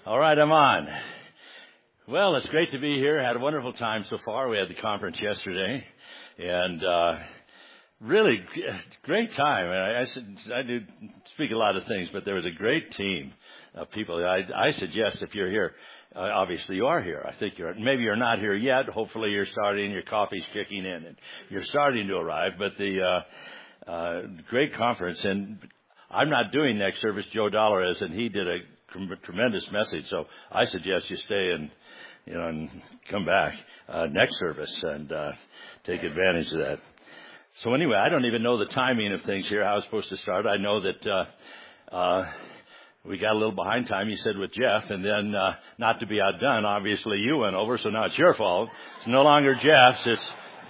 All right, I'm on. Well, it's great to be here. Had a wonderful time so far. We had the conference yesterday, and really great time. I do speak a lot of things, but there was a great team of people. I suggest if you're here, obviously you are here. I think maybe you're not here yet. Hopefully you're starting. Your coffee's kicking in, and you're starting to arrive. But the great conference, and I'm not doing next service. Joe Dollar is, and he did a tremendous message. So I suggest you stay and come back next service and take advantage of that. So anyway, I don't even know the timing of things here, how it's supposed to start. I know that we got a little behind time, you said, with Jeff, and then not to be outdone, obviously you went over, so now it's your fault. It's no longer Jeff's. It's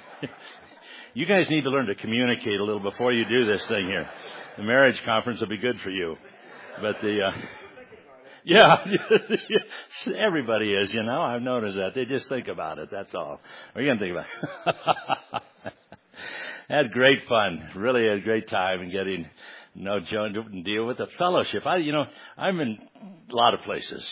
you guys need to learn to communicate a little before you do this thing here. The marriage conference will be good for you. But yeah, everybody is, I've noticed that. They just think about it, that's all. What are you going to think about? Had great fun. Really had a great time in getting to know Joe and deal with the fellowship. I'm in a lot of places,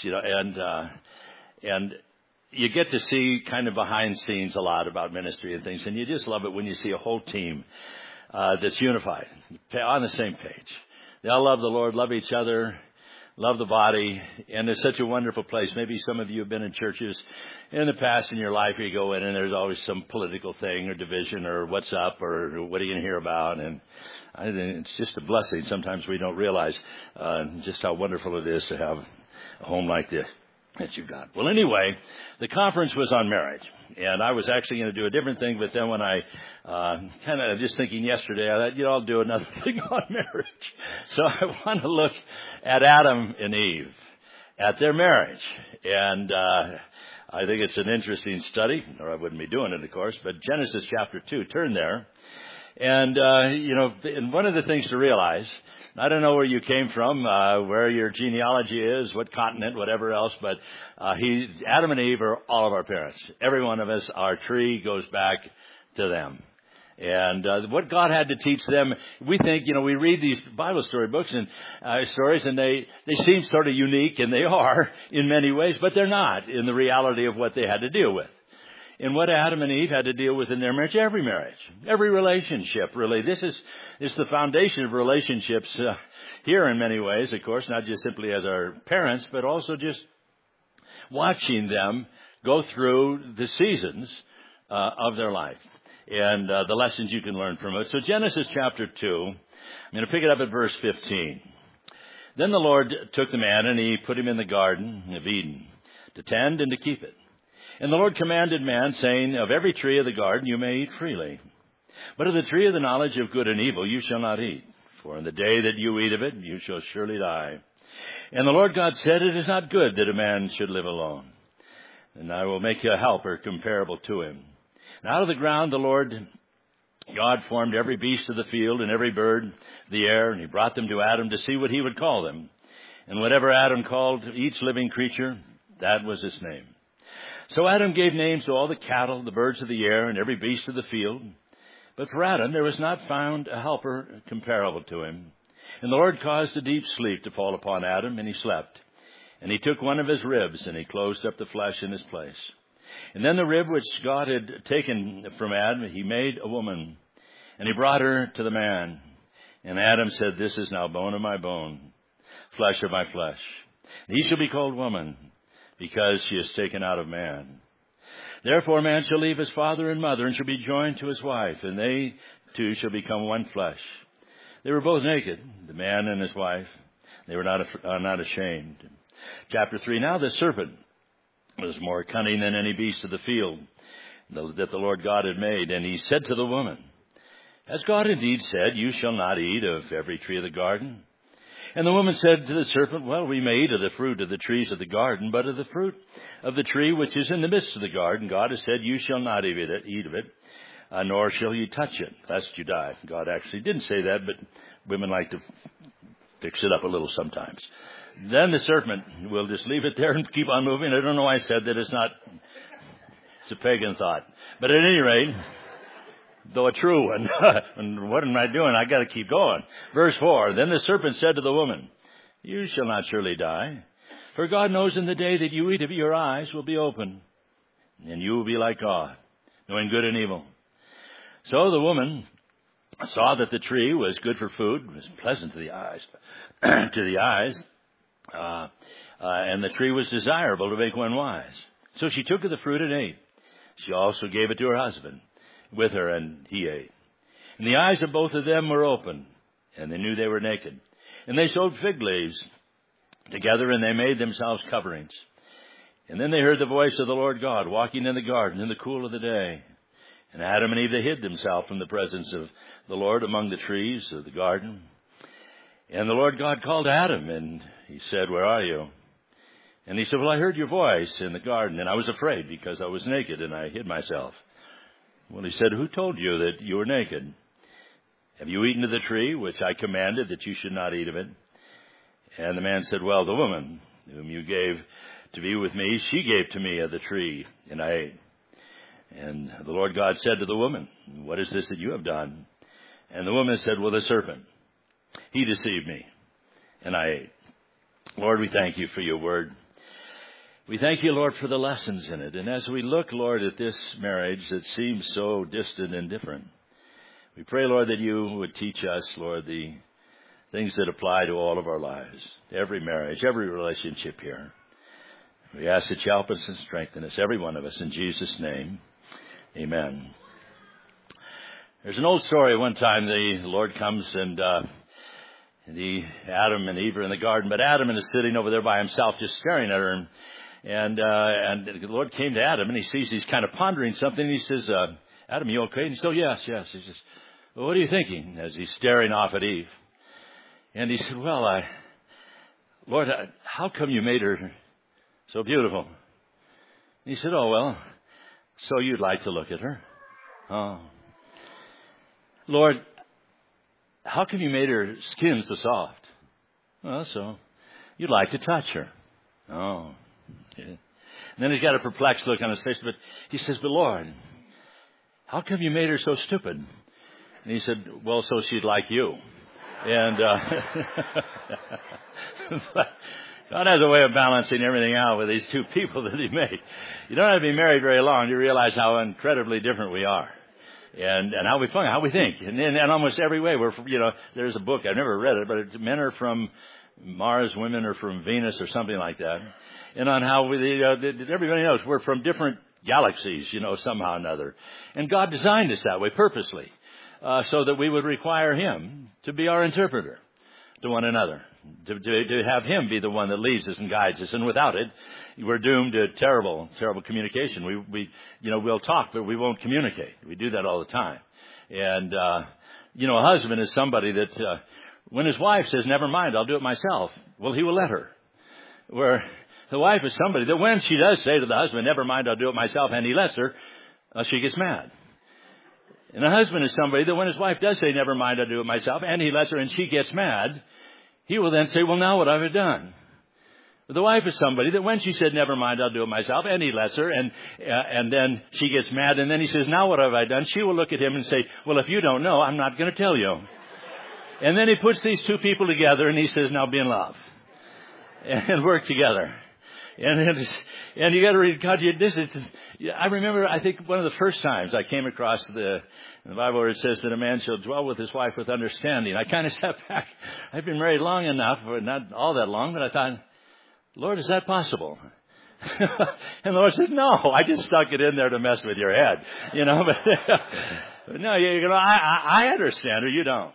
and you get to see kind of behind scenes a lot about ministry and things, and you just love it when you see a whole team that's unified, on the same page. They all love the Lord, love each other, love the body, and it's such a wonderful place. Maybe some of you have been in churches in the past in your life where you go in and there's always some political thing or division or what's up or what are you going to hear about. And I think it's just a blessing. Sometimes we don't realize just how wonderful it is to have a home like this that you've got. Well, anyway, the conference was on marriage. And I was actually going to do a different thing, but then when I kind of just thinking yesterday, I thought, I'll do another thing on marriage. So I want to look at Adam and Eve, at their marriage. And I think it's an interesting study, or I wouldn't be doing it, of course, but Genesis chapter 2, turn there. And, and one of the things to realize, I don't know where you came from, where your genealogy is, what continent, whatever else, but Adam and Eve are all of our parents. Every one of us, our tree goes back to them. And what God had to teach them, we think, we read these Bible story books and stories, and they seem sort of unique, and they are in many ways, but they're not in the reality of what they had to deal with. And what Adam and Eve had to deal with in their marriage, every relationship, really. This is the foundation of relationships here in many ways, of course, not just simply as our parents, but also just watching them go through the seasons of their life and the lessons you can learn from it. So Genesis chapter 2, I'm going to pick it up at verse 15. Then the Lord took the man and he put him in the garden of Eden to tend and to keep it. And the Lord commanded man, saying, of every tree of the garden you may eat freely, but of the tree of the knowledge of good and evil you shall not eat, for in the day that you eat of it you shall surely die. And the Lord God said, it is not good that a man should live alone, and I will make you a helper comparable to him. And out of the ground the Lord God formed every beast of the field and every bird of the air, and he brought them to Adam to see what he would call them. And whatever Adam called each living creature, that was his name. So Adam gave names to all the cattle, the birds of the air, and every beast of the field. But for Adam there was not found a helper comparable to him. And the Lord caused a deep sleep to fall upon Adam, and he slept. And he took one of his ribs, and he closed up the flesh in his place. And then the rib which God had taken from Adam, he made a woman, and he brought her to the man. And Adam said, this is now bone of my bone, flesh of my flesh. And he shall be called woman, because she is taken out of man. Therefore man shall leave his father and mother, and shall be joined to his wife, and they two shall become one flesh. They were both naked, the man and his wife. They were not ashamed. Chapter 3, now the serpent was more cunning than any beast of the field that the Lord God had made. And he said to the woman, has God indeed said, you shall not eat of every tree of the garden? And the woman said to the serpent, well, we may eat of the fruit of the trees of the garden, but of the fruit of the tree which is in the midst of the garden, God has said, you shall not eat of it, nor shall you touch it, lest you die. God actually didn't say that, but women like to fix it up a little sometimes. Then the serpent, we'll just leave it there and keep on moving. I don't know why I said that. It's a pagan thought. But at any rate, though a true one. And what am I doing? I got to keep going. Verse 4, then the serpent said to the woman, you shall not surely die. For God knows in the day that you eat of it, your eyes will be open, and you will be like God, knowing good and evil. So the woman saw that the tree was good for food, was pleasant to the eyes, and the tree was desirable to make one wise. So she took of the fruit and ate. She also gave it to her husband with her, and he ate. And the eyes of both of them were open, and they knew they were naked. And they sewed fig leaves together, and they made themselves coverings. And then they heard the voice of the Lord God walking in the garden in the cool of the day. And Adam and Eve, they hid themselves from the presence of the Lord among the trees of the garden. And the Lord God called to Adam, and he said, "Where are you?" And he said, "Well, I heard your voice in the garden, and I was afraid because I was naked, and I hid myself." Well, he said, "Who told you that you were naked? Have you eaten of the tree which I commanded that you should not eat of it?" And the man said, "Well, the woman whom you gave to be with me, she gave to me of the tree, and I ate." And the Lord God said to the woman, "What is this that you have done?" And the woman said, "Well, the serpent, he deceived me, and I ate." Lord, we thank you for your word. We thank you, Lord, for the lessons in it. And as we look, Lord, at this marriage that seems so distant and different, we pray, Lord, that you would teach us, Lord, the things that apply to all of our lives, every marriage, every relationship here. We ask that you help us and strengthen us, every one of us, in Jesus' name. Amen. There's an old story. One time the Lord comes and Adam and Eve are in the garden, but Adam is sitting over there by himself, just staring at her. And the Lord came to Adam, and he sees he's kind of pondering something. And he says, "Adam, you okay?" And he said, "Yes." He says, "Well, what are you thinking?" As he's staring off at Eve. And he said, "Well, Lord, how come you made her so beautiful?" And he said, "Oh, well, so you'd like to look at her." "Oh. Lord, how come you made her skin so soft?" "Well, so you'd like to touch her." "Oh." Yeah. And then he's got a perplexed look on his face, but he says, "But Lord, how come you made her so stupid?" And he said, "Well, so she'd like you." And God has a way of balancing everything out with these two people that he made. You don't have to be married very long to realize how incredibly different we are. And how we function, how we think. And in almost every way, there's a book, I've never read it, but men are from Mars, women are from Venus or something like that. And on how everybody knows we're from different galaxies, somehow or another. And God designed us that way purposely, so that we would require him to be our interpreter to one another, to have him be the one that leads us and guides us. And without it, we're doomed to terrible, terrible communication. We'll talk, but we won't communicate. We do that all the time. And, a husband is somebody that, when his wife says, "Never mind, I'll do it myself," well, he will let her. Where the wife is somebody that when she does say to the husband, "Never mind, I'll do it myself," and he lets her, she gets mad. And a husband is somebody that when his wife does say, "Never mind, I'll do it myself," and he lets her and she gets mad, he will then say, "Well, now what have I done?" But the wife is somebody that when she said, "Never mind, I'll do it myself," and he lets her, and then she gets mad, and then he says, "Now what have I done?" She will look at him and say, "Well, if you don't know, I'm not going to tell you." And then he puts these two people together, and he says, "Now be in love and work together." And you got to read God. I remember, I think one of the first times I came across in the Bible where it says that a man shall dwell with his wife with understanding. I kind of sat back. I've been married long enough, or not all that long, but I thought, "Lord, is that possible?" And the Lord says, "No, I just stuck it in there to mess with your head, But no, I understand her. You don't.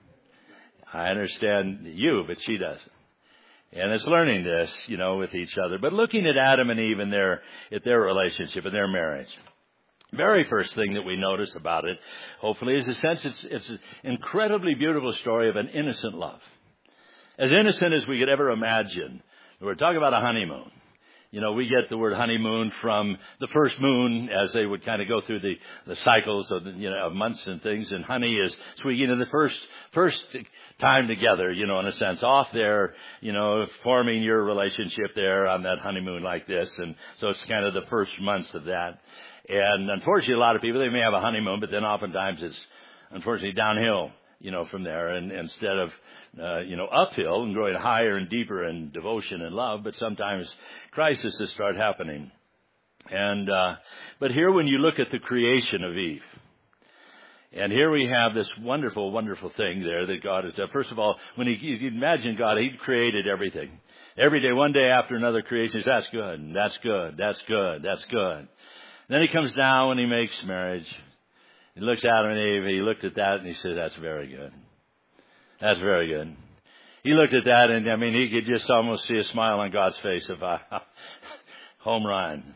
I understand you, but she doesn't. And it's learning this, with each other. But looking at Adam and Eve and at their relationship and their marriage, very first thing that we notice about it, hopefully, is the sense it's an incredibly beautiful story of an innocent love. As innocent as we could ever imagine. We're talking about a honeymoon. We get the word honeymoon from the first moon as they would kind of go through the cycles of, of months and things. And honey is sweet, the first time together, in a sense, off there, forming your relationship there on that honeymoon like this. And so it's kind of the first months of that. And unfortunately, a lot of people, they may have a honeymoon, but then oftentimes it's unfortunately downhill, from there. And instead of uphill and growing higher and deeper in devotion and love, but sometimes crises start happening. And but here when you look at the creation of Eve, and here we have this wonderful, wonderful thing there that God has done. First of all, when you imagine God, He created everything. Every day, one day after another creation, He says, that's good, and that's good, that's good, that's good. Then He comes down and He makes marriage. He looks at Adam and Eve, He looked at that and He says, that's very good. That's very good. He looked at that and, he could just almost see a smile on God's face of, home run.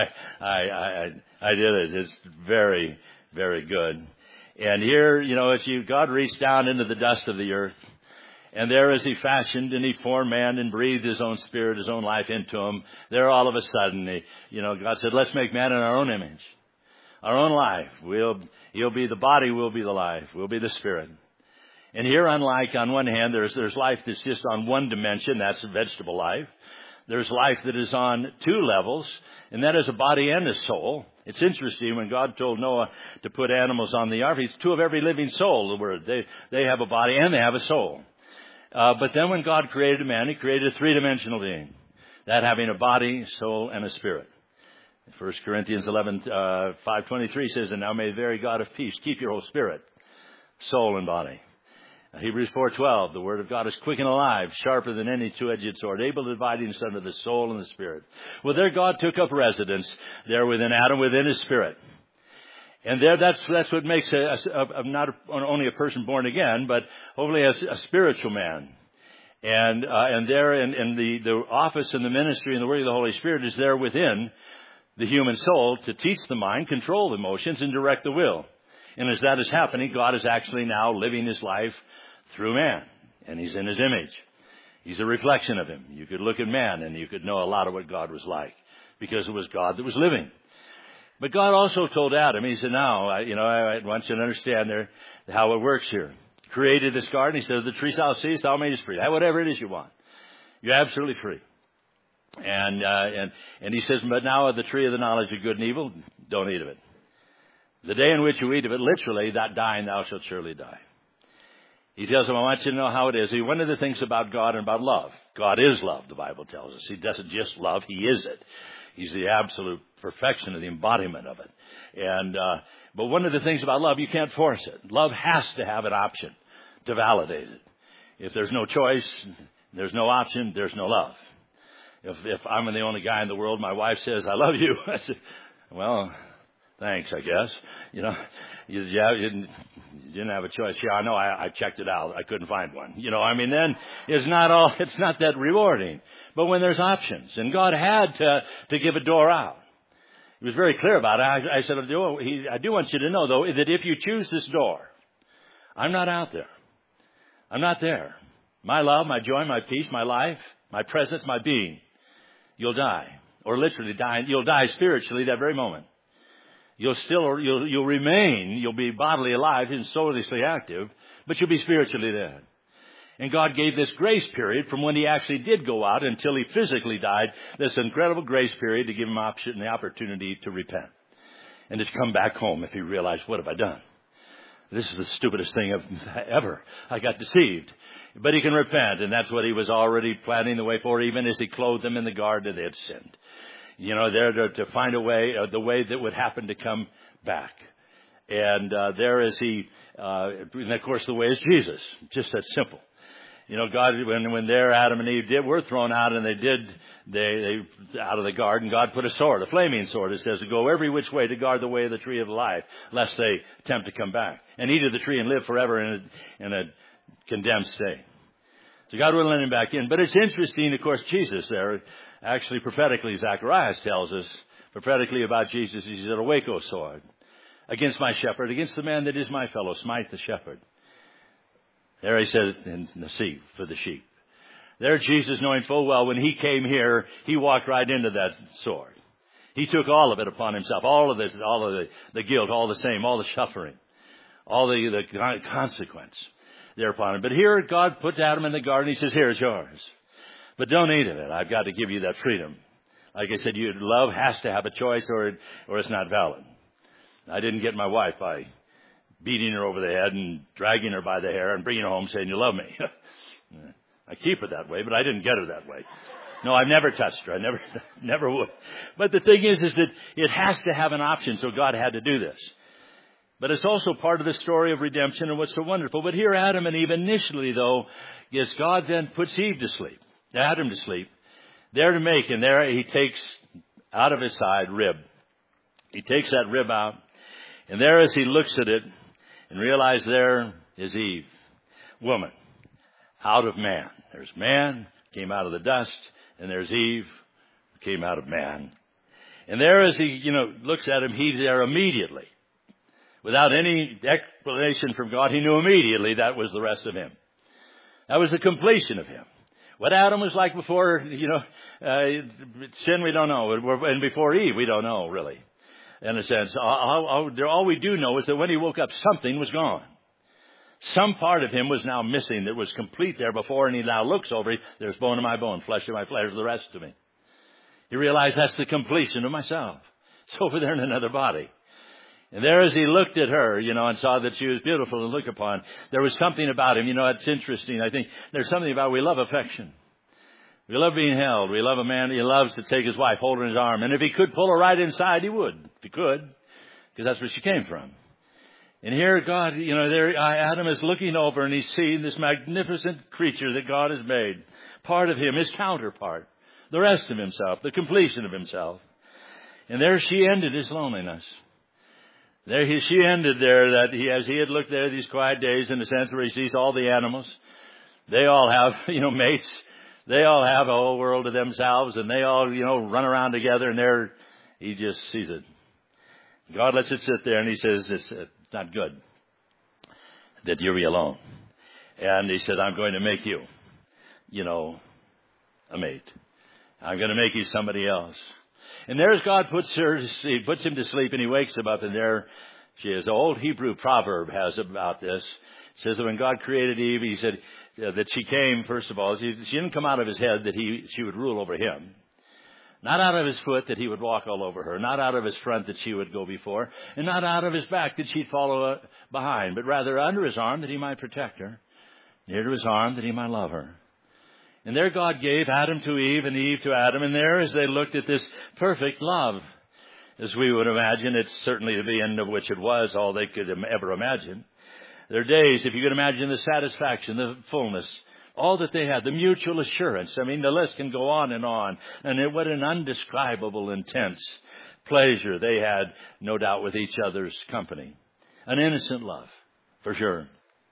I did it. It's very, very good. And here, God reached down into the dust of the earth. And there as He fashioned and He formed man and breathed His own spirit, His own life into him, there all of a sudden, God said, let's make man in our own image. Our own life. He'll be the body, we'll be the life. We'll be the spirit. And here, unlike on one hand, there's life that's just on one dimension, that's vegetable life. There's life that is on two levels, and that is a body and a soul. It's interesting when God told Noah to put animals on the ark, it's two of every living soul, the word. They have a body and they have a soul. But then when God created man, He created a three-dimensional being, that having a body, soul, and a spirit. 1 Corinthians 5:23 says, and now may the very God of peace keep your whole spirit, soul, and body. Hebrews 4:12, the word of God is quick and alive, sharper than any two-edged sword, able to divide asunder the soul and the spirit. Well, there God took up residence there within Adam, within his spirit. And there, that's what makes not only a person born again, but hopefully a spiritual man. And there in the office and the ministry and the work of the Holy Spirit is there within the human soul to teach the mind, control the emotions, and direct the will. And as that is happening, God is actually now living His life through man. And He's in His image. He's a reflection of Him. You could look at man and you could know a lot of what God was like, because it was God that was living. But God also told Adam, He said, now, I want you to understand there how it works here. He created this garden. He said, the tree thou seest, thou mayest free. Have whatever it is you want. You're absolutely free. And He says, but now of the tree of the knowledge of good and evil, don't eat of it. The day in which you eat of it, literally, that dying thou shalt surely die. He tells him, I want you to know how it is. One of the things about God and about love, God is love, the Bible tells us. He doesn't just love, He is it. He's the absolute perfection of the embodiment of it. But one of the things about love, you can't force it. Love has to have an option to validate it. If there's no choice, there's no option, there's no love. If I'm the only guy in the world, my wife says, I love you. I say, well, thanks, I guess. You didn't have a choice. Yeah, I know. I checked it out. I couldn't find one. Then it's not that rewarding. But when there's options, and God had to give a door out. He was very clear about it. I said, I do want you to know, though, that if you choose this door, I'm not out there. I'm not there. My love, my joy, my peace, my life, my presence, my being, you'll die. Or literally die. You'll die spiritually that very moment. You'll remain, you'll be bodily alive and soullessly active, but you'll be spiritually dead. And God gave this grace period from when He actually did go out until He physically died, this incredible grace period to give him the opportunity to repent and to come back home if he realized, what have I done? This is the stupidest thing ever. I got deceived. But he can repent, and that's what He was already planning the way for, even as He clothed them in the garden they had sinned. There to find a way, the way that would happen to come back. And there is He, and of course the way is Jesus. Just that simple. God, when there Adam and Eve were thrown out, and they out of the garden, God put a sword, a flaming sword, it says, to go every which way to guard the way of the tree of life, lest they attempt to come back and eat of the tree and live forever in a condemned state. So God wouldn't let him back in. But it's interesting, of course, Jesus there, actually prophetically, Zacharias tells us prophetically about Jesus, He said, awake, O sword, against my shepherd, against the man that is my fellow, smite the shepherd. There He says, in the sea for the sheep. There Jesus, knowing full well when He came here, He walked right into that sword. He took all of it upon Himself, all of the guilt, all the shame, all the suffering, all the consequence thereupon Him. But here God put Adam in the garden. He says, here's yours. But don't eat of it. I've got to give you that freedom. Like I said, love has to have a choice or it's not valid. I didn't get my wife by beating her over the head and dragging her by the hair and bringing her home saying, you love me. I keep her that way, but I didn't get her that way. No, I've never touched her. I never would. But the thing is that it has to have an option, so God had to do this. But it's also part of the story of redemption and what's so wonderful. But here Adam and Eve initially, though, yes, God then puts Eve to sleep, Adam to sleep, there to make, and there he takes out of his side rib. He takes that rib out, and there as he looks at it and realizes there is Eve, woman, out of man. There's man, came out of the dust, and there's Eve, came out of man. And there as he, looks at him, he there immediately, without any explanation from God, he knew immediately that was the rest of him. That was the completion of him. What Adam was like before, sin, we don't know. And before Eve, we don't know, really, in a sense. All we do know is that when he woke up, something was gone. Some part of him was now missing that was complete there before, and he now looks over it. There's bone of my bone, flesh of my flesh, the rest of me. He realized that's the completion of myself. It's over there in another body. And there as he looked at her, and saw that she was beautiful to look upon, there was something about him. It's interesting. I think there's something about we love affection. We love being held. We love a man. He loves to take his wife, hold her in his arm. And if he could pull her right inside, he would, if he could, because that's where she came from. And here God, there Adam is looking over and he's seeing this magnificent creature that God has made. Part of him, his counterpart, the rest of himself, the completion of himself. And there she ended his loneliness. She ended there that as he had looked there these quiet days in the sense where he sees all the animals. They all have, mates. They all have a whole world to themselves and they all, run around together and he just sees it. God lets it sit there and he says, it's not good that you're alone. And he said, I'm going to make you, a mate. I'm going to make you somebody else. And there's God puts him to sleep and he wakes him up and there she is. The old Hebrew proverb has about this. It says that when God created Eve, he said that she came, first of all, she didn't come out of his head that she would rule over him. Not out of his foot that he would walk all over her. Not out of his front that she would go before. And not out of his back that she'd follow behind. But rather under his arm that he might protect her. Near to his arm that he might love her. And there God gave Adam to Eve and Eve to Adam. And there as they looked at this perfect love, as we would imagine, it's certainly to the end of which it was all they could ever imagine. Their days, if you could imagine the satisfaction, the fullness, all that they had, the mutual assurance. I mean, the list can go on. And what an undescribable, intense pleasure they had, no doubt, with each other's company. An innocent love, for sure.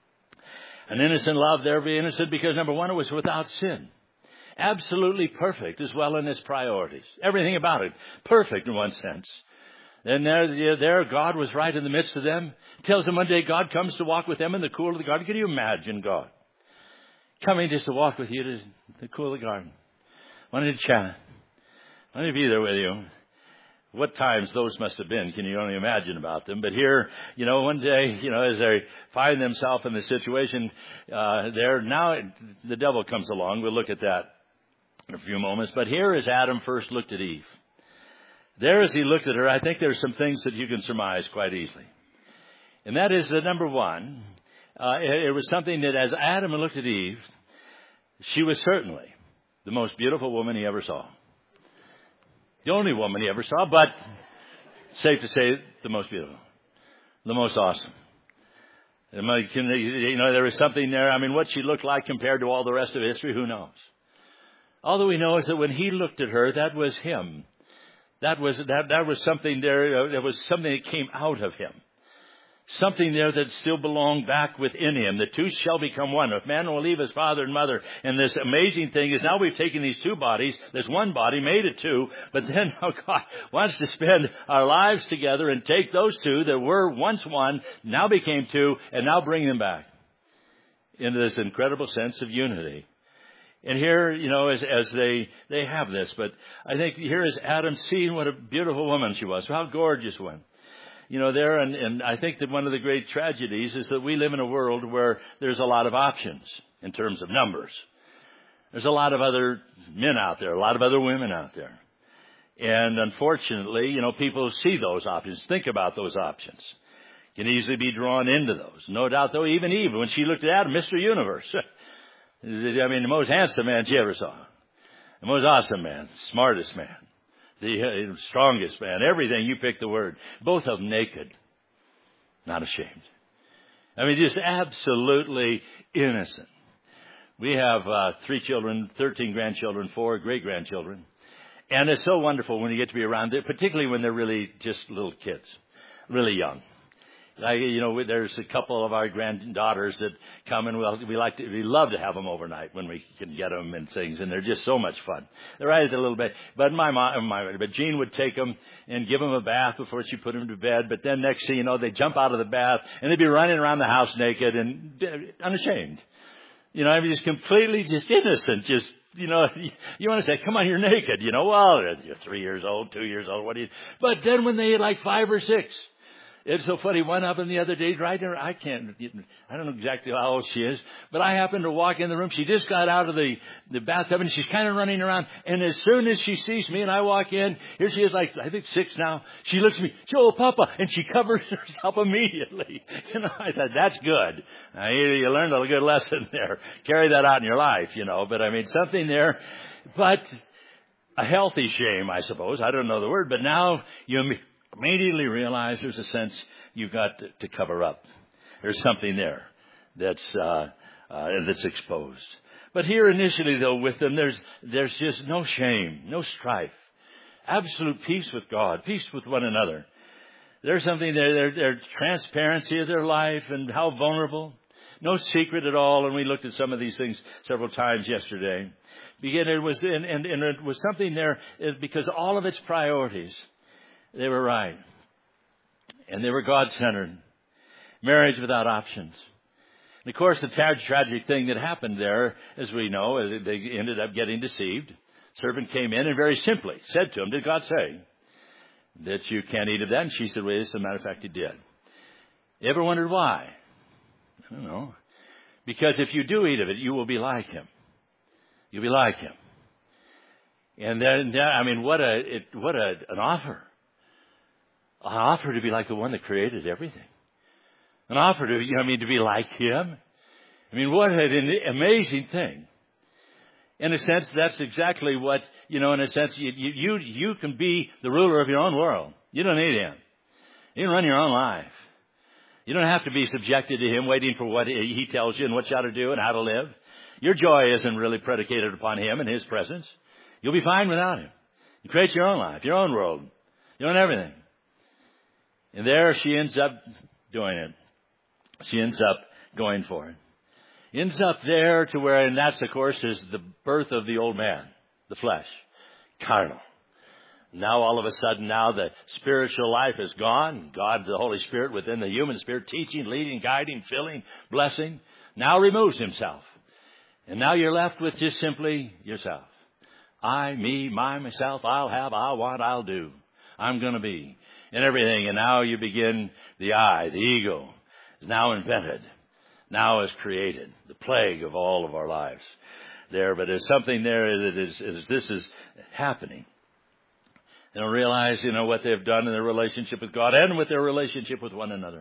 An innocent love there, be innocent because, number one, it was without sin. Absolutely perfect as well in its priorities. Everything about it, perfect in one sense. And there God was right in the midst of them. It tells them one day God comes to walk with them in the cool of the garden. Can you imagine God coming just to walk with you to the cool of the garden? Wanted to chat. Wanted to be there with you. What times those must have been, can you only imagine about them? But here, one day, as they find themselves in the situation there, now the devil comes along. We'll look at that in a few moments. But here as Adam first looked at Eve, there as he looked at her, I think there's some things that you can surmise quite easily. And that is that, number one, it was something that as Adam looked at Eve, she was certainly the most beautiful woman he ever saw. The only woman he ever saw, but safe to say, the most beautiful, the most awesome. There was something there. I mean, what she looked like compared to all the rest of history, who knows? All that we know is that when he looked at her, that was him. That was something there. There was something that came out of him. Something there that still belonged back within him. The two shall become one. If man will leave his father and mother. And this amazing thing is now we've taken these two bodies. There's one body, made it two. But then now God wants to spend our lives together and take those two that were once one, now became two, and now bring them back into this incredible sense of unity. And here, as they have this. But I think here is Adam seeing what a beautiful woman she was. How gorgeous one. There, and I think that one of the great tragedies is that we live in a world where there's a lot of options in terms of numbers. There's a lot of other men out there, a lot of other women out there. And unfortunately, people see those options, think about those options. can easily be drawn into those. No doubt, though, even Eve, when she looked at Adam, Mr. Universe. I mean, the most handsome man she ever saw. The most awesome man, smartest man, the strongest man, everything. You pick the word. Both of them naked, not ashamed. I mean, just absolutely innocent. We have 3 children, 13 grandchildren, 4 great-grandchildren. And it's so wonderful when you get to be around them, particularly when they're really just little kids, really young. There's a couple of our granddaughters that come, and we love to have them overnight when we can get them and things, and they're just so much fun. They're right at a little bit, but but Jean would take them and give them a bath before she put them to bed. But then next thing you know, they jump out of the bath and they'd be running around the house naked and unashamed. Just completely just innocent, you want to say, come on, you're naked. Well, you're 3 years old, 2 years old, but then when they hit like 5 or 6, it's so funny. One up in the other day, right there, I don't know exactly how old she is, but I happened to walk in the room. She just got out of the bathtub and she's kind of running around. And as soon as she sees me and I walk in, here she is, like, I think 6 now. She looks at me, "Joe, Papa," and she covers herself immediately. I thought, that's good. You learned a good lesson there. Carry that out in your life, but I mean, something there, but a healthy shame, I suppose. I don't know the word, but now you immediately realize there's a sense you've got to cover up. There's something there that's exposed. But here initially, though, with them, there's just no shame, no strife, absolute peace with God, peace with one another. There's something there, their transparency of their life and how vulnerable, no secret at all. And we looked at some of these things several times yesterday. It was something there because all of its priorities, they were right. And they were God-centered. Marriage without options. And of course, the tragic thing that happened there, as we know, they ended up getting deceived. Servant came in and very simply said to him, "Did God say that you can't eat of that?" And she said, "Well, as a matter of fact, He did." You ever wondered why? I don't know. Because if you do eat of it, you will be like Him. You'll be like Him. And then, I mean, what an offer. An offer to be like the one that created everything. An offer to be like Him. I mean, what an amazing thing. In a sense, that's exactly what, in a sense, you can be the ruler of your own world. You don't need Him. You can run your own life. You don't have to be subjected to Him, waiting for what He tells you and what you ought to do and how to live. Your joy isn't really predicated upon Him and His presence. You'll be fine without Him. You create your own life, your own world, your own everything. And there she ends up doing it. She ends up going for it. Ends up there to where, and that's, of course, is the birth of the old man, the flesh, carnal. Now, all of a sudden, now the spiritual life is gone. God, the Holy Spirit within the human spirit, teaching, leading, guiding, filling, blessing, now removes Himself. And now you're left with just simply yourself. I, me, myself, I'll have, I'll want, I'll do. I'm going to be. And everything. And now you begin, the I, the ego, is now invented. Now is created. The plague of all of our lives there. But there's something there that is this is happening. They don't realize, what they've done in their relationship with God and with their relationship with one another.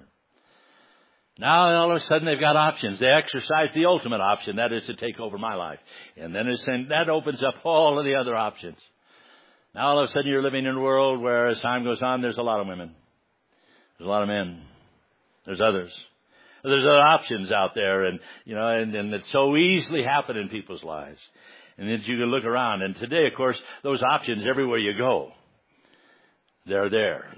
Now, all of a sudden, they've got options. They exercise the ultimate option. That is to take over my life. And then that opens up all of the other options. Now, all of a sudden, you're living in a world where, as time goes on, there's a lot of women. There's a lot of men. There's others. There's other options out there, and it's so easily happen in people's lives. And then you can look around. And today, of course, those options, everywhere you go, they're there.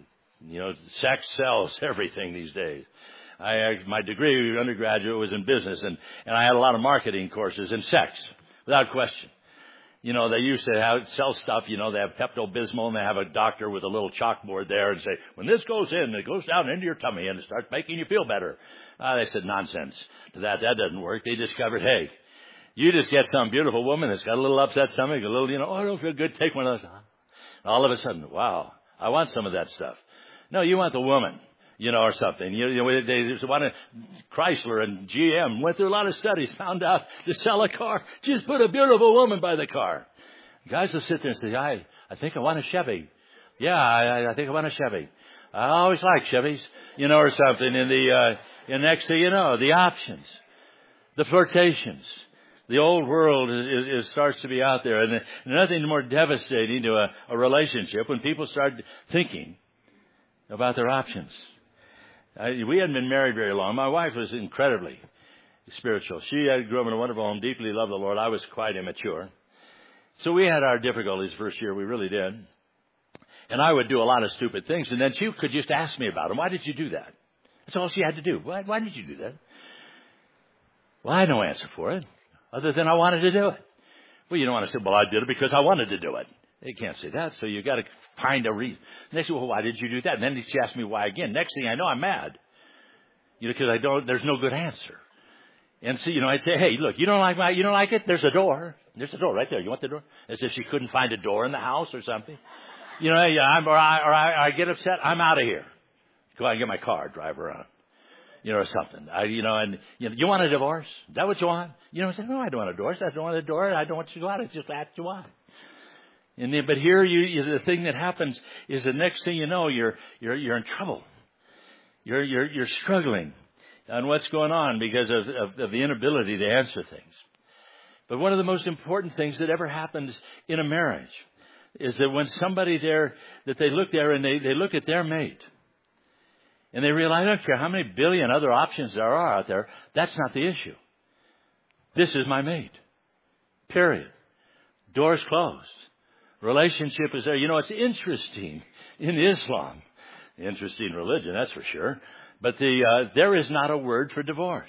Sex sells everything these days. My degree, undergraduate, was in business, and I had a lot of marketing courses in sex, without question. They used to sell stuff, they have Pepto-Bismol, and they have a doctor with a little chalkboard there and say, when this goes in, it goes down into your tummy and it starts making you feel better. They said, nonsense to that. That doesn't work. They discovered, hey, you just get some beautiful woman that's got a little upset stomach, a little, oh, I don't feel good, take one of those. All of a sudden, wow, I want some of that stuff. No, you want the woman. Or something. They wanted, Chrysler and GM went through a lot of studies, found out to sell a car, just put a beautiful woman by the car. Guys will sit there and say, I think I want a Chevy. Yeah, I think I want a Chevy. I always like Chevys, or something. And next thing you know, the options, the flirtations, the old world starts to be out there. And nothing more devastating to a relationship when people start thinking about their options. We hadn't been married very long. My wife was incredibly spiritual. She grew up in a wonderful home, deeply loved the Lord. I was quite immature. So we had our difficulties the first year. We really did. And I would do a lot of stupid things. And then she could just ask me about them. Why did you do that? That's all she had to do. Why did you do that? Well, I had no answer for it other than I wanted to do it. Well, you don't want to say, well, I did it because I wanted to do it. You can't say that. So you got to find a reason. Next, well, why did you do that? And then she asked me why again. Next thing I know, I'm mad. Because there's no good answer. And so, I'd say, hey, look, you don't like it? There's a door. There's a door right there. You want the door? As if she couldn't find a door in the house or something. I get upset. I'm out of here. Go out and get my car, drive around, or something. You want a divorce? Is that what you want? I said, no, I don't want a divorce. I don't want a divorce. I don't want you to go out. I just asked you why. But here, the thing that happens is the next thing you know, you're in trouble. You're struggling on what's going on because of the inability to answer things. But one of the most important things that ever happens in a marriage is that when somebody there, that they look there and they look at their mate and they realize, I don't care how many billion other options there are out there, that's not the issue. This is my mate. Period. Doors closed. Relationship is there. It's interesting in Islam. Interesting religion, that's for sure. But there is not a word for divorce.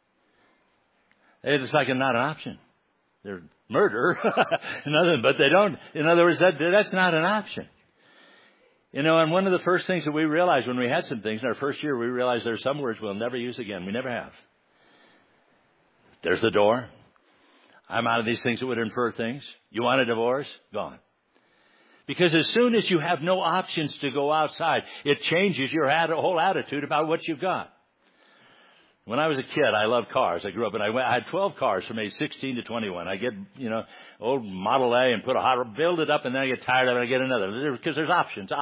It's like not an option. They're murder, but they don't. In other words, that's not an option. And one of the first things that we realized when we had some things in our first year, we realized there's some words we'll never use again. We never have. There's the door. I'm out of these things that would infer things. You want a divorce? Gone. Because as soon as you have no options to go outside, it changes your whole attitude about what you've got. When I was a kid, I loved cars. I grew up and I had 12 cars from age 16 to 21. I get, old Model A and build it up, and then I get tired of it. I get another because there's options.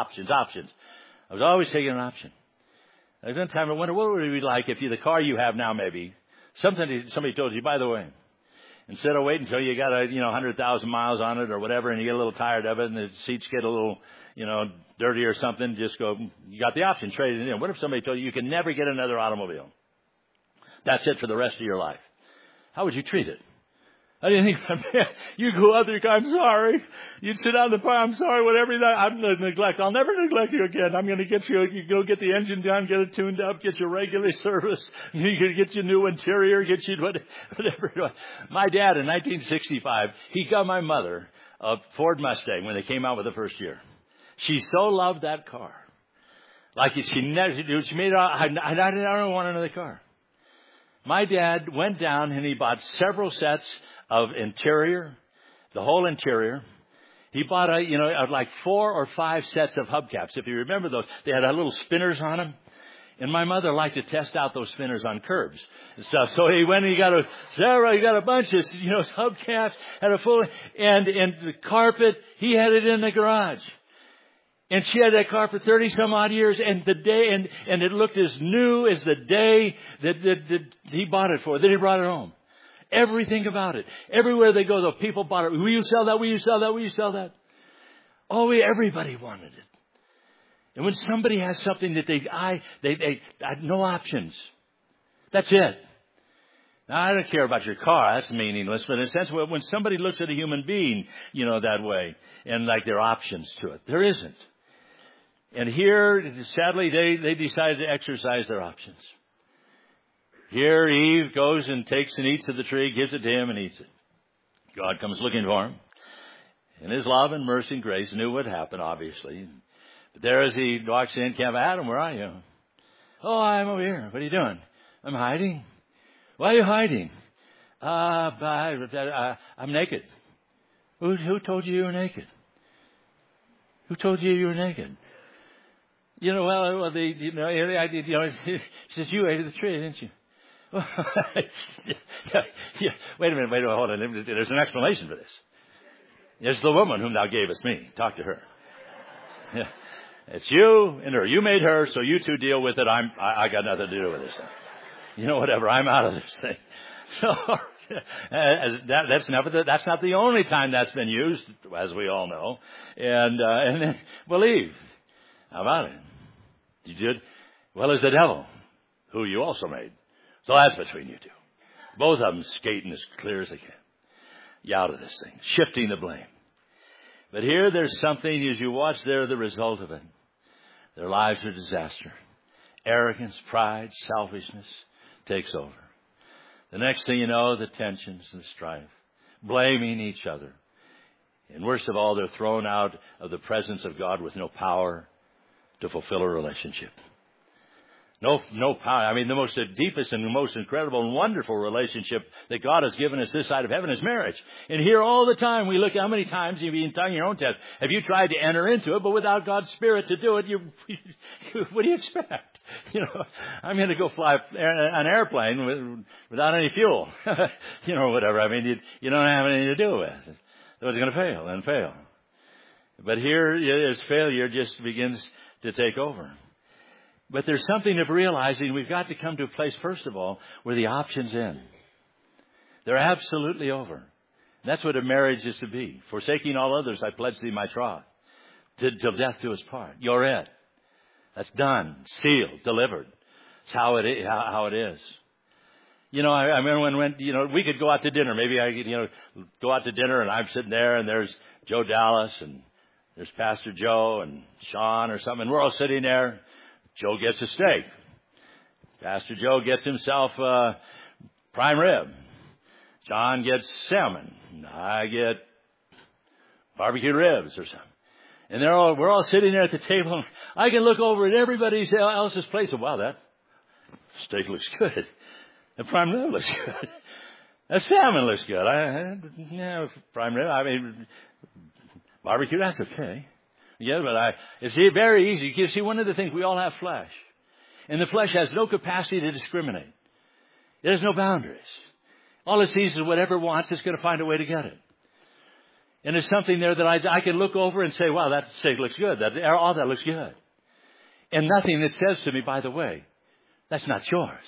I was always taking an option. There's one time I wonder what would it be like if the car you have now maybe somebody told you, by the way, instead of waiting until you got 100,000 miles on it or whatever, and you get a little tired of it, and the seats get a little dirty or something, just go. You got the option, trade it in. What if somebody told you can never get another automobile? That's it for the rest of your life. How would you treat it? I didn't think, you go out there, I'm sorry. You'd sit down in the car, I'm sorry, whatever, I'm going to neglect. I'll never neglect you again. I'm going to get you go get the engine done, get it tuned up, get your regular service. You can get your new interior, get you whatever. My dad in 1965, he got my mother a Ford Mustang when they came out with the first year. She so loved that car. Like she made it, I don't want another car. My dad went down and he bought several sets of interior, the whole interior. He bought like 4 or 5 sets of hubcaps. If you remember those, they had little spinners on them. And my mother liked to test out those spinners on curbs and stuff. So he went and he got a bunch of, hubcaps, had a full, and the carpet, he had it in the garage. And she had that car for 30 some odd years, and and it looked as new as the day that he bought it for, that he brought it home. Everything about it. Everywhere they go, though, people bought it. Will you sell that? Will you sell that? Will you sell that? Everybody wanted it. And when somebody has something that they had no options. That's it. Now, I don't care about your car. That's meaningless. But in a sense, when somebody looks at a human being, that way, and like there are options to it, there isn't. And here, sadly, they decided to exercise their options. Here, Eve goes and takes and eats of the tree, gives it to him, and eats it. God comes looking for him. In his love and mercy and grace, knew what happened, obviously. But there as he walks in, Adam, where are you? Oh, I'm over here. What are you doing? I'm hiding. Why are you hiding? I'm naked. Who told you were naked? Who told you were naked? She says, you ate of the tree, didn't you? Wait a minute, hold on. There's an explanation for this. It's the woman whom thou gavest me. Talk to her. Yeah. It's you and her. You made her, so you two deal with it. I got nothing to do with this thing. You know, whatever. I'm out of this thing. So that's not the only time that's been used, as we all know. And then believe. How about it? You did? Well, it's the devil, who you also made. So that's between you two. Both of them skating as clear as they can. You out of this thing. Shifting the blame. But here there's something, as you watch there, the result of it. Their lives are disaster. Arrogance, pride, selfishness takes over. The next thing you know, the tensions and strife. Blaming each other. And worst of all, they're thrown out of the presence of God with no power to fulfill a relationship. No power. I mean, the deepest and the most incredible and wonderful relationship that God has given us this side of heaven is marriage. And here all the time we look, how many times you've been telling your own test, have you tried to enter into it, but without God's Spirit to do it, what do you expect? You know, I'm going to go fly an airplane without any fuel. You know, whatever. I mean, you don't have anything to do with it. So it's going to fail and fail. But here, his failure just begins to take over. But there's something of realizing we've got to come to a place, first of all, where the options end. They're absolutely over. And that's what a marriage is to be. Forsaking all others, I pledge thee my troth. Till death do us part. You're it. That's done, sealed, delivered. It's how it is. You know, I remember when we could go out to dinner. Maybe I go out to dinner and I'm sitting there and there's Joe Dallas and there's Pastor Joe and Sean or something. And we're all sitting there. Joe gets a steak. Pastor Joe gets himself prime rib. John gets salmon. I get barbecue ribs or something. And we're all sitting there at the table. And I can look over at everybody else's place. And, wow, that steak looks good. The prime rib looks good. That salmon looks good. Prime rib. I mean, barbecue, that's okay. Yeah, but it's very easy. You see, one of the things, we all have flesh. And the flesh has no capacity to discriminate. There's no boundaries. All it sees is whatever it wants, it's going to find a way to get it. And there's something there that I can look over and say, wow, that steak looks good. All that looks good. And nothing that says to me, by the way, that's not yours.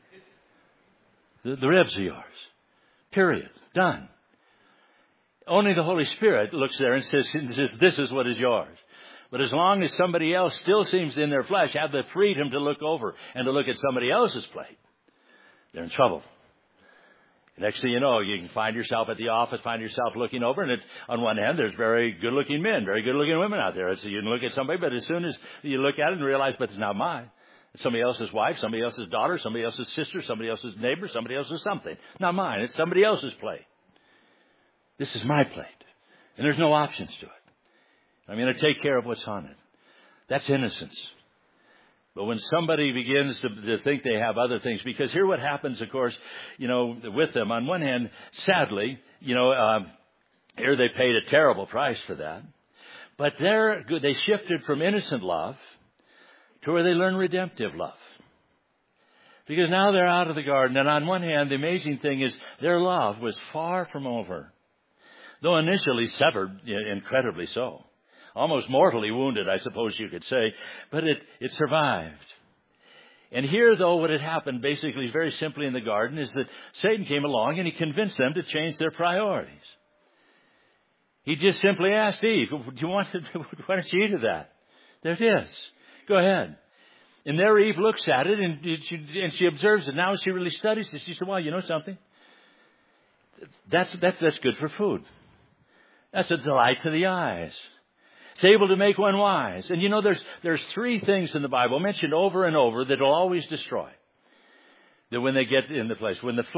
The ribs are yours. Period. Done. Only the Holy Spirit looks there and says, this is what is yours. But as long as somebody else still seems in their flesh have the freedom to look over and to look at somebody else's plate, they're in trouble. Next thing you know, you can find yourself at the office, find yourself looking over, and on one hand, there's very good-looking men, very good-looking women out there. So you can look at somebody, but as soon as you look at it and realize, but it's not mine. It's somebody else's wife, somebody else's daughter, somebody else's sister, somebody else's neighbor, somebody else's something. Not mine. It's somebody else's plate. This is my plate. And there's no options to it. I'm going to take care of what's on it. That's innocence. But when somebody begins to think they have other things, because here what happens, of course, with them, on one hand, sadly, here they paid a terrible price for that. But they shifted from innocent love to where they learn redemptive love. Because now they're out of the garden, and on one hand, the amazing thing is their love was far from over. Though initially severed, incredibly so. Almost mortally wounded, I suppose you could say. But it survived. And here, though, what had happened basically very simply in the garden is that Satan came along and he convinced them to change their priorities. He just simply asked Eve, why don't you eat of that? There it is. Go ahead. And there Eve looks at it and she observes it. Now as she really studies it, she said, well, you know something? That's good for food. That's a delight to the eyes. It's able to make one wise. And there's three things in the Bible mentioned over and over that will always destroy. That when they get in the flesh,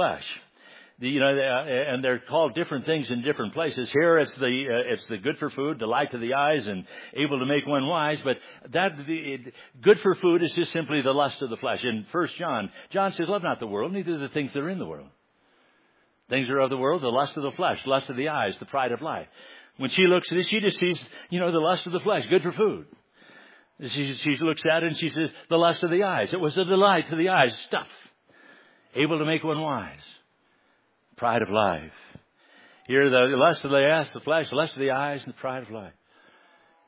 and they're called different things in different places. Here it's the good for food, delight to the eyes, and able to make one wise. But good for food is just simply the lust of the flesh. In 1 John says, love not the world, neither the things that are in the world. Things are of the world, the lust of the flesh, lust of the eyes, the pride of life. When she looks at it, she just sees, the lust of the flesh, good for food. She looks at it and she says, the lust of the eyes. It was a delight to the eyes, stuff. Able to make one wise. Pride of life. Here, the lust of the ass, the flesh, the lust of the eyes, and the pride of life.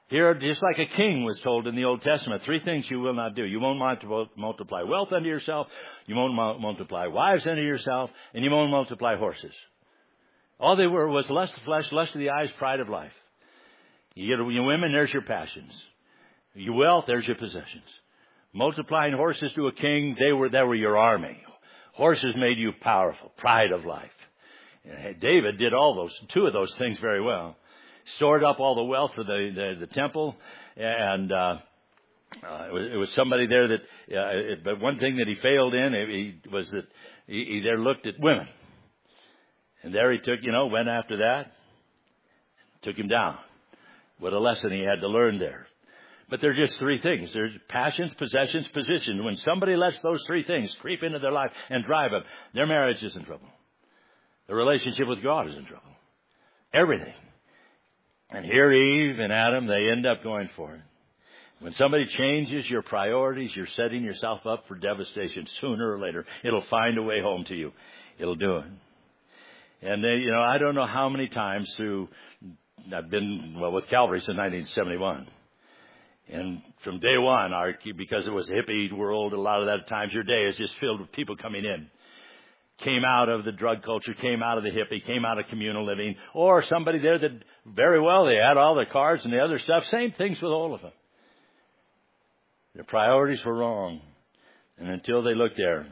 Here, just like a king was told in the Old Testament, 3 things you will not do. You won't multiply wealth unto yourself, you won't multiply wives unto yourself, and you won't multiply horses. All they were was lust of flesh, lust of the eyes, pride of life. You get your women, there's your passions. Your wealth, there's your possessions. Multiplying horses to a king, they were your army. Horses made you powerful, pride of life. David did 2 of those things very well. Stored up all the wealth for the temple, and it was somebody there that. But one thing that he failed in was that he there looked at women, and there he went after that, took him down. What a lesson he had to learn there. But they're just 3 things. There's passions, possessions, position. When somebody lets those 3 things creep into their life and drive them, their marriage is in trouble. Their relationship with God is in trouble. Everything. And here Eve and Adam, they end up going for it. When somebody changes your priorities, you're setting yourself up for devastation sooner or later. It'll find a way home to you. It'll do it. And I don't know how many times I've been, with Calvary since 1971. And from day one, because it was a hippie world, a lot of that times your day is just filled with people coming in. Came out of the drug culture, came out of the hippie, came out of communal living, or somebody there that very well, they had all the cars and the other stuff. Same things with all of them. Their priorities were wrong. And until they looked there,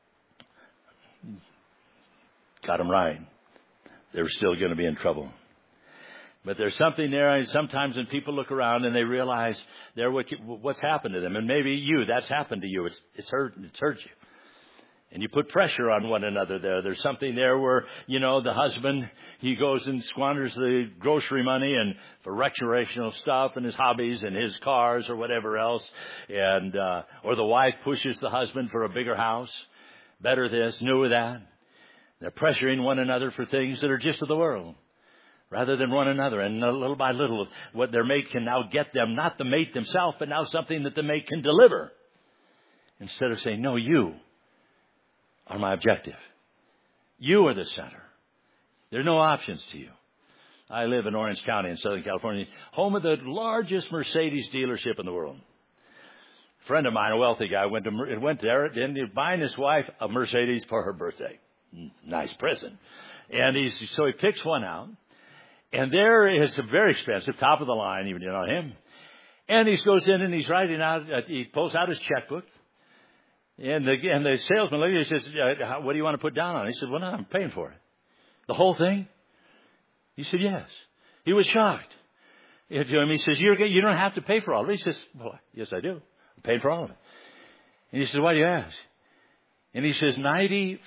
got them right, they were still going to be in trouble. But there's something there, and sometimes when people look around and they realize what's happened to them, and maybe that's happened to you, it's hurt you. And you put pressure on one another there. There's something there where, the husband, he goes and squanders the grocery money and for recreational stuff and his hobbies and his cars or whatever else. And, or the wife pushes the husband for a bigger house, better this, newer that. They're pressuring one another for things that are just of the world rather than one another. And little by little, what their mate can now get them, not the mate themselves, but now something that the mate can deliver. Instead of saying, no, you are my objective. You are the center. There are no options to you. I live in Orange County in Southern California, home of the largest Mercedes dealership in the world. A friend of mine, a wealthy guy, went there and he was buying his wife a Mercedes for her birthday. Nice present. And so he picks one out. And there is a very expensive, top of the line, even him. And he goes in and he's writing out, he pulls out his checkbook. And the salesman lady says, what do you want to put down on it? He said, well, no, I'm paying for it. The whole thing? He said, yes. He was shocked. He says, you don't have to pay for all of it. He says, well, yes, I do. I'm paying for all of it. And he says, why do you ask? And he says, 95%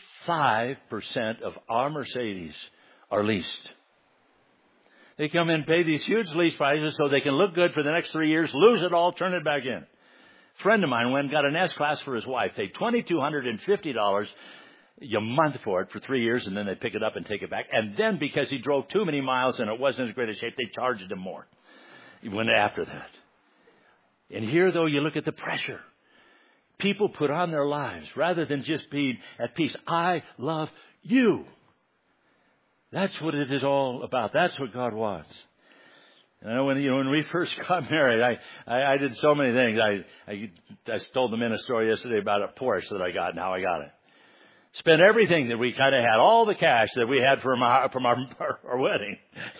of our Mercedes are leased. They come in and pay these huge lease prices so they can look good for the next 3 years, lose it all, turn it back in. A friend of mine went and got an S-Class for his wife, paid $2,250 a month for it for 3 years, and then they pick it up and take it back. And then because he drove too many miles and it wasn't as great a shape, they charged him more. He went after that. And here, though, you look at the pressure people put on their lives rather than just being at peace. I love you. That's what it is all about. That's what God wants. And when we first got married, I did so many things. I told the men a story yesterday about a Porsche that I got and how I got it. Spent everything that we kind of had, all the cash that we had from our wedding.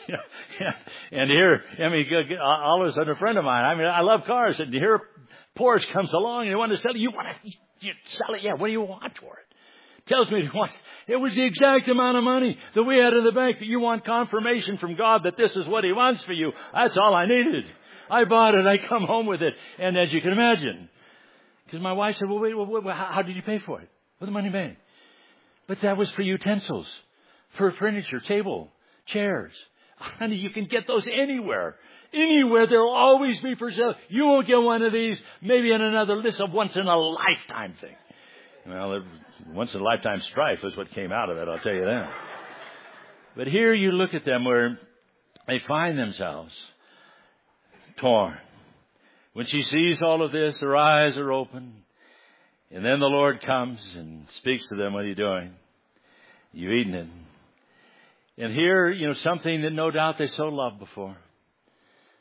And here, all of a sudden, a friend of mine, I love cars, and here Porsche comes along and he wanted to sell it. You sell it? Yeah. What do you want for it? Tells me it was the exact amount of money that we had in the bank. You want confirmation from God that this is what He wants for you. That's all I needed. I bought it. I come home with it. And as you can imagine, because my wife said, well, wait, how did you pay for it? With the money made. But that was for utensils, for furniture, table, chairs. Honey, you can get those anywhere. Anywhere. They'll always be for sale. You won't get one of these, maybe in another list of once in a lifetime thing. Well, once in a lifetime strife is what came out of it, I'll tell you that. But here you look at them where they find themselves torn. When she sees all of this, her eyes are open. And then the Lord comes and speaks to them. What are you doing? You've eaten it. And here, something that no doubt they so loved before.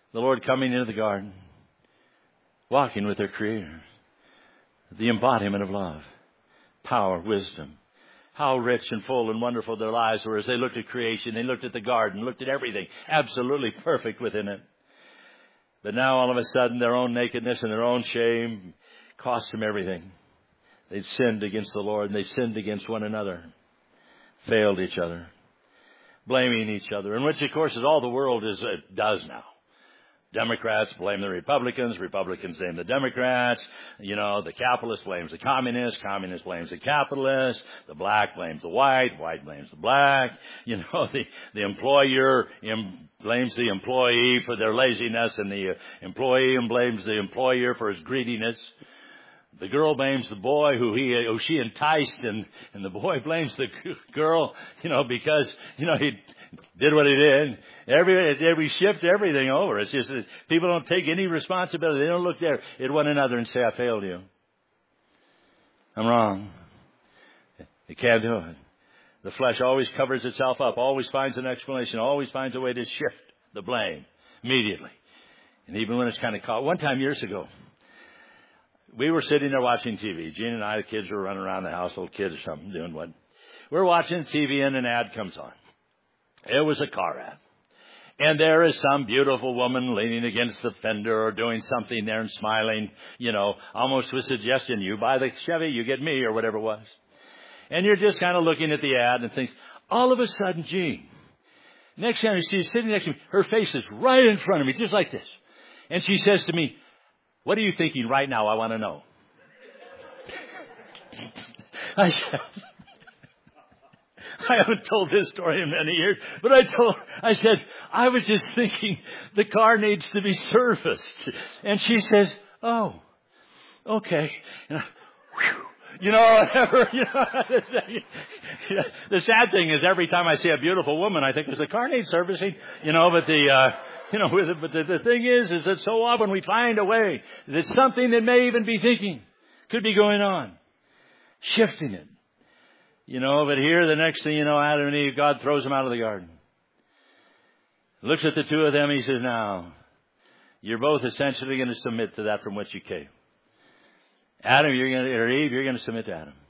The Lord coming into the garden, walking with their Creator. The embodiment of love, power, wisdom. How rich and full and wonderful their lives were as they looked at creation. They looked at the garden, looked at everything, absolutely perfect within it. But now all of a sudden their own nakedness and their own shame cost them everything. They'd sinned against the Lord and they sinned against one another, failed each other, blaming each other, and which of course is all the world does now. Democrats blame the Republicans. Republicans blame the Democrats. The capitalist blames the communist. Communist blames the capitalist. The black blames the white. White blames the black. The employer blames the employee for their laziness, and the employee blames the employer for his greediness. The girl blames the boy who she enticed, and the boy blames the girl, because, he did what he did. We shift everything over. It's just that people don't take any responsibility. They don't look there at one another and say, I failed you. I'm wrong. You can't do it. The flesh always covers itself up, always finds an explanation, always finds a way to shift the blame immediately. And even when it's kind of caught. One time years ago, we were sitting there watching TV. Gene and I, the kids were running around the house, little kids or something, doing what. We're watching TV and an ad comes on. It was a car ad. And there is some beautiful woman leaning against the fender or doing something there and smiling, almost with suggestion, you buy the Chevy, you get me, or whatever it was. And you're just kind of looking at the ad and think, all of a sudden, Jean, next time she's sitting next to me, her face is right in front of me, just like this. And she says to me, what are you thinking right now? I want to know. I haven't told this story in many years, but I said, I was just thinking the car needs to be serviced. And she says, oh, okay. And whatever. The sad thing is every time I see a beautiful woman, I think, does the car need servicing? But the thing is that so often we find a way that something that may even be thinking could be going on, shifting it. But here, the next thing you know, Adam and Eve, God throws them out of the garden. Looks at the two of them, he says, now, you're both essentially going to submit to that from which you came. Eve, you're going to submit to Adam.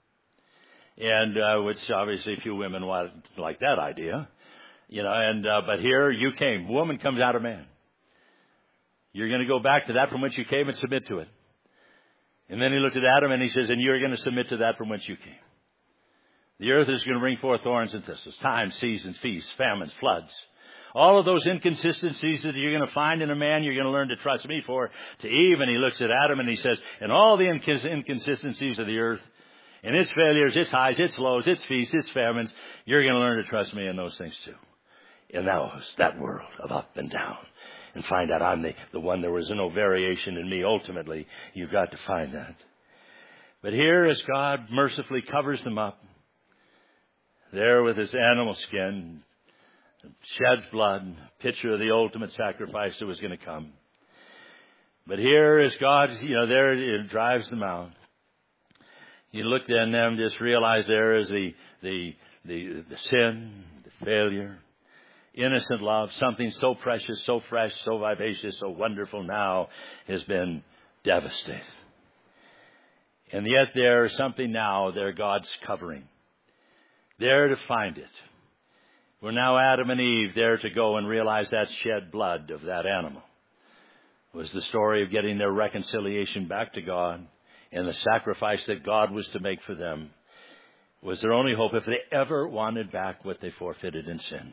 And, which obviously few women like that idea. But here you came. Woman comes out of man. You're going to go back to that from which you came and submit to it. And then he looked at Adam and he says, and you're going to submit to that from whence you came. The earth is going to bring forth thorns and thistles, times, seasons, feasts, famines, floods. All of those inconsistencies that you're going to find in a man, you're going to learn to trust me for. To Eve, and he looks at Adam and he says, and all the inconsistencies of the earth, and its failures, its highs, its lows, its feasts, its famines, you're going to learn to trust me in those things too. In that world of up and down. And find out I'm the one, there was no variation in me. Ultimately, you've got to find that. But here, as God mercifully covers them up, there with his animal skin, sheds blood, picture of the ultimate sacrifice that was going to come. But here as God, there it drives them out. You looked at them, just realize there is the sin, the failure, innocent love, something so precious, so fresh, so vivacious, so wonderful now has been devastated. And yet there is something now there God's covering. There to find it. We're now Adam and Eve there to go and realize that shed blood of that animal was the story of getting their reconciliation back to God, and the sacrifice that God was to make for them was their only hope if they ever wanted back what they forfeited in sin.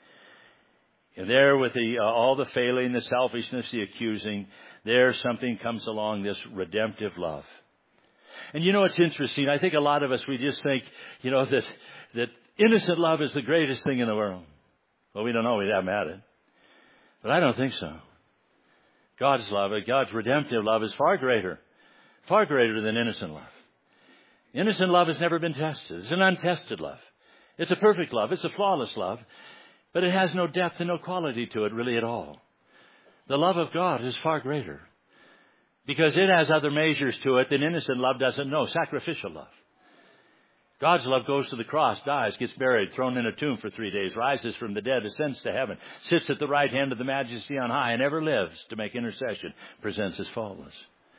And there with all the failing, the selfishness, the accusing, there something comes along, this redemptive love. And it's interesting. I think a lot of us, we just think, that innocent love is the greatest thing in the world. Well, we don't know. We haven't had it. But I don't think so. God's love, God's redemptive love is far greater than innocent love. Innocent love has never been tested. It's an untested love. It's a perfect love. It's a flawless love. But it has no depth and no quality to it really at all. The love of God is far greater. Because it has other measures to it than innocent love doesn't know. Sacrificial love. God's love goes to the cross, dies, gets buried, thrown in a tomb for 3 days, rises from the dead, ascends to heaven, sits at the right hand of the Majesty on high, and ever lives to make intercession, presents as faultless.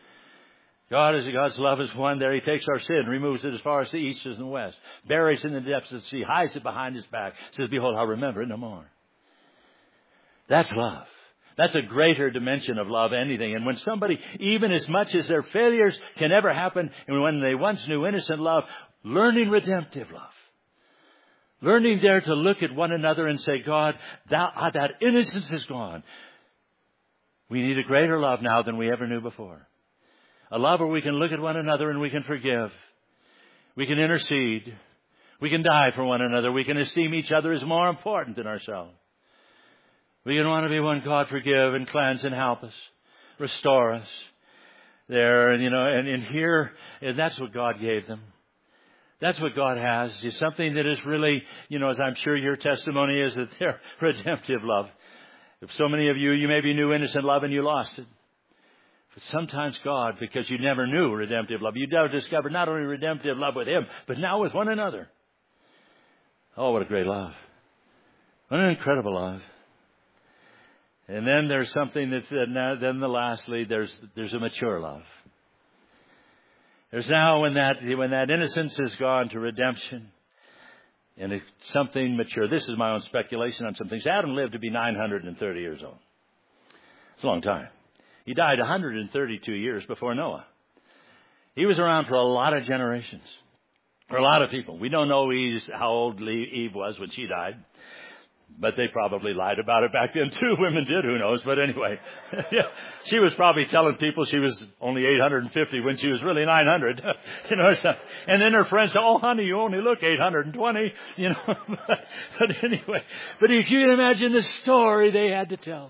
God's love is one there. He takes our sin, removes it as far as the east is and the west, buries it in the depths of the sea, hides it behind his back, says, behold, I'll remember it no more. That's love. That's a greater dimension of love, anything. And when somebody, even as much as their failures can ever happen, and when they once knew innocent love, learning redemptive love. Learning there to look at one another and say, God, that innocence is gone. We need a greater love now than we ever knew before. A love where we can look at one another and we can forgive. We can intercede. We can die for one another. We can esteem each other as more important than ourselves. We can want to be one. God, forgive and cleanse and help us. Restore us. There, and here, and that's what God gave them. That's what God has. It's something that is really, as I'm sure your testimony is, that they're redemptive love. If so many of you maybe knew innocent love and you lost it. But sometimes God, because you never knew redemptive love, you never discovered not only redemptive love with Him, but now with one another. Oh, what a great love. What an incredible love. And then there's something that's, then lastly, there's a mature love. There's now when that innocence is gone to redemption, and it's something mature. This is my own speculation on some things. Adam lived to be 930 years old. It's a long time. He died 132 years before Noah. He was around for a lot of generations, for a lot of people. We don't know how old Eve was when she died, but they probably lied about it back then too. Women did, who knows? But anyway, yeah, she was probably telling people she was only 850 when she was really 900. And then her friends said, "Oh, honey, you only look 820." But anyway, but if you can imagine the story they had to tell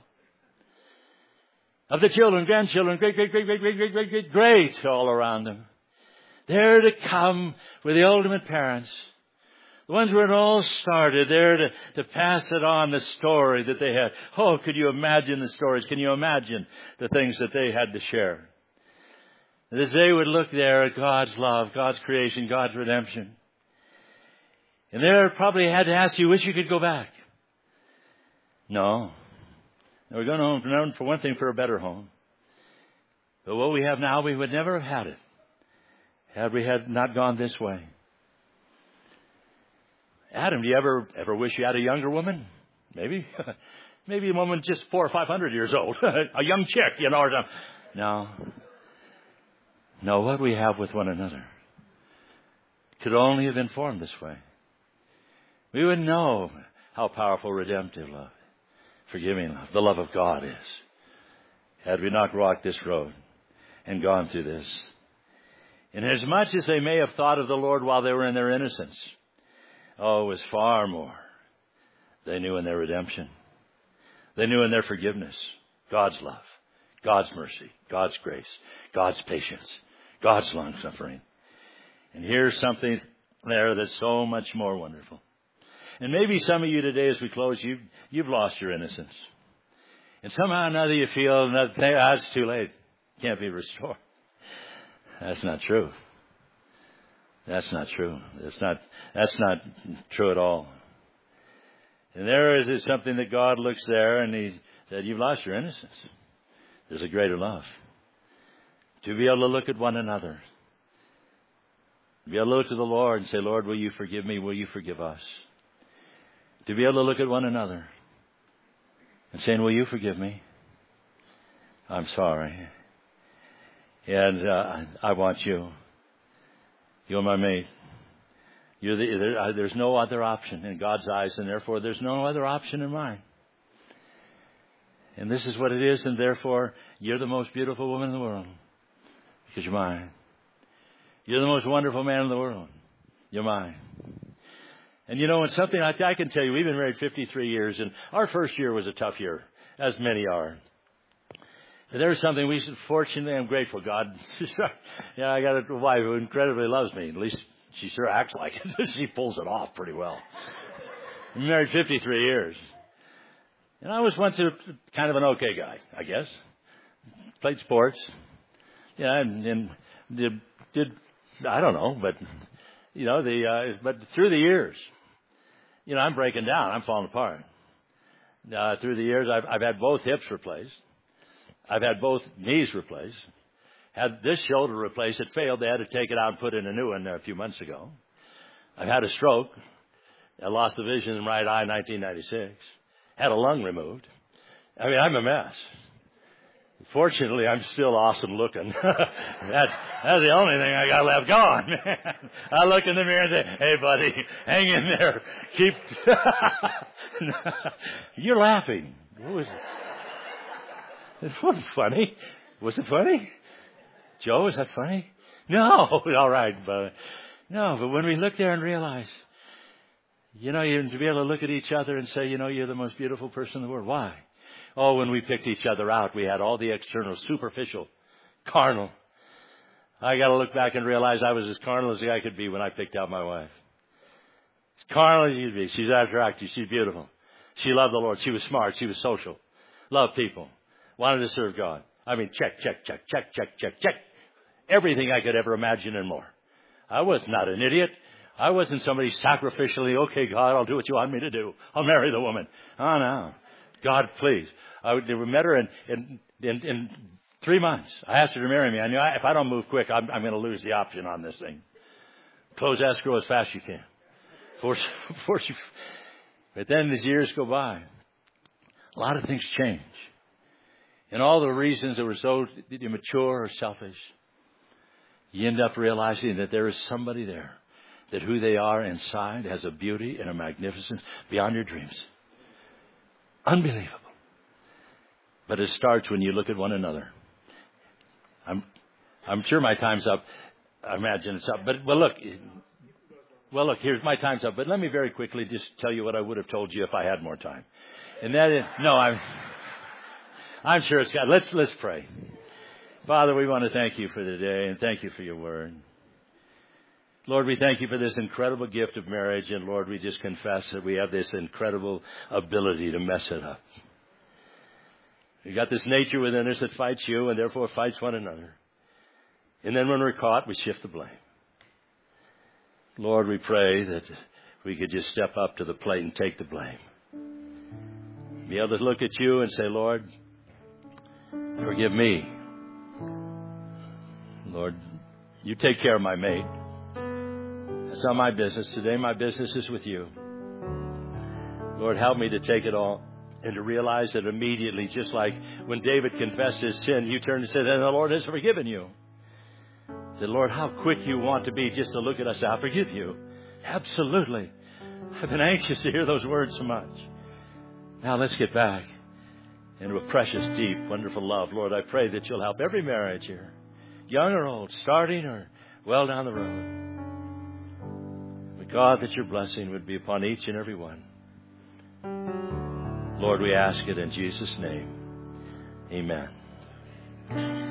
of the children, grandchildren, great all around them. There to come with the ultimate parents. The ones where it all started, there to pass it on, the story that they had. Oh, could you imagine the stories? Can you imagine the things that they had to share? And as they would look there at God's love, God's creation, God's redemption. And they probably had to ask you, wish you could go back. No. We're going home, for one thing, for a better home. But what we have now, we would never have had it had we had not gone this way. Adam, do you ever wish you had a younger woman? Maybe. Maybe a woman just 400 or 500 years old. A young chick, or something. No. No, what we have with one another could only have been formed this way. We would know how powerful redemptive love, forgiving love, the love of God is, had we not walked this road and gone through this. And as much as they may have thought of the Lord while they were in their innocence, oh, it was far more they knew in their redemption. They knew in their forgiveness, God's love, God's mercy, God's grace, God's patience, God's long-suffering. And here's something there that's so much more wonderful. And maybe some of you today, as we close, you've lost your innocence. And somehow or another you feel, it's too late. Can't be restored. That's not true. That's not true. That's not true at all. And there is something that God looks there and He said, you've lost your innocence. There's a greater love. To be able to look at one another. To be able to look to the Lord and say, Lord, will you forgive me? Will you forgive us? To be able to look at one another and saying, will you forgive me? I'm sorry. And I want you. You're my mate. There's no other option in God's eyes, and therefore there's no other option in mine. And this is what it is, and therefore you're the most beautiful woman in the world because you're mine. You're the most wonderful man in the world. You're mine. And it's something I can tell you, we've been married 53 years, and our first year was a tough year, as many are. And there's something fortunately, I'm grateful, God. I got a wife who incredibly loves me. At least she sure acts like it. She pulls it off pretty well. We've been married 53 years. And I was once kind of an okay guy, I guess. Played sports. And did I don't know, but but through the years, I'm breaking down. I'm falling apart. Through the years, I've had both hips replaced. I've had both knees replaced. Had this shoulder replaced. It failed. They had to take it out and put in a new one a few months ago. I've had a stroke. I lost the vision in right eye in 1996. Had a lung removed. I mean, I'm a mess. Fortunately, I'm still awesome looking. That's the only thing I got left going, man. I look in the mirror and say, hey, buddy, hang in there. Keep... You're laughing. What was it? It wasn't funny. Was it funny? Joe, is that funny? No. All right. But when we look there and realize, to be able to look at each other and say, you're the most beautiful person in the world. Why? Oh, when we picked each other out, we had all the external, superficial, carnal. I got to look back and realize I was as carnal as I could be when I picked out my wife. As carnal as you'd be. She's attractive. She's beautiful. She loved the Lord. She was smart. She was social. Loved people. Wanted to serve God. I mean, check. Everything I could ever imagine and more. I was not an idiot. I wasn't somebody sacrificially, okay, God, I'll do what you want me to do. I'll marry the woman. Oh, no. God, please. We met her in 3 months. I asked her to marry me. I knew if I don't move quick, I'm going to lose the option on this thing. Close escrow as fast as you can. Force you. But then as years go by, a lot of things change. And all the reasons that were so immature or selfish, you end up realizing that there is somebody there, that who they are inside has a beauty and a magnificence beyond your dreams. Unbelievable. But it starts when you look at one another. I'm sure my time's up. I imagine it's up. But look, here's my time's up. But let me very quickly just tell you what I would have told you if I had more time. And that is, I'm sure it's God. Let's pray. Father, we want to thank you for the day and thank you for your word. Lord, we thank you for this incredible gift of marriage. And Lord, we just confess that we have this incredible ability to mess it up. We got this nature within us that fights you and therefore fights one another. And then when we're caught, we shift the blame. Lord, we pray that we could just step up to the plate and take the blame. Be able to look at you and say, Lord, forgive me. Lord, you take care of my mate. It's not my business. Today my business is with you. Lord, help me to take it all and to realize that immediately, just like when David confessed his sin, you turned and said, and the Lord has forgiven you. That, Lord, how quick you want to be just to look at us. I'll forgive you. Absolutely. I've been anxious to hear those words so much. Now let's get back into a precious, deep, wonderful love. Lord, I pray that you'll help every marriage here, young or old, starting or well down the road. But God, that your blessing would be upon each and every one. Lord, we ask it in Jesus' name. Amen.